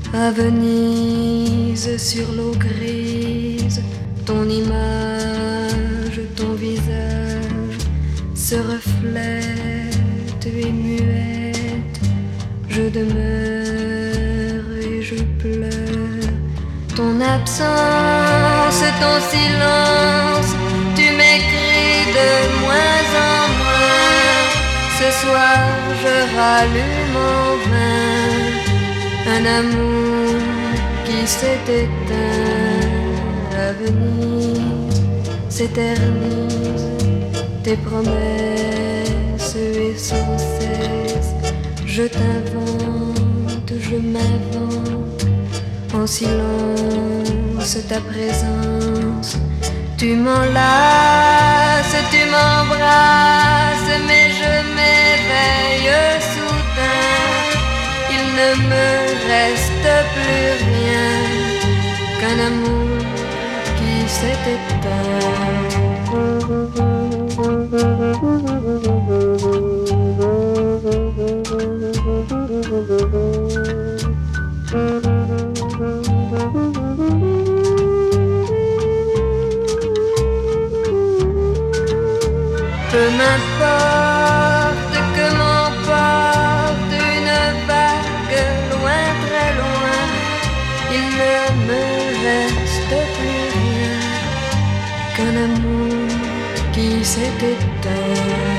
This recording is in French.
À Venise, sur l'eau grise, ton image, ton visage se reflète et muette. Je demeure et je pleure. Ton absence, ton silence, tu m'écris de moins en moins. Ce soir, je rallume en vain un amour qui s'est éteint. À Venise s'éternise tes promesses et sans cesse je t'invente, je m'invente en silence ta présence. Tu m'enlaces, tu m'embrasses, mais je m'éveille soudain. Il ne me reste plus rien qu'un amour qui s'est éteint. Peu m'importe que m'emporte une vague loin, très loin, il ne me reste plus rien qu'un amour qui s'est éteint.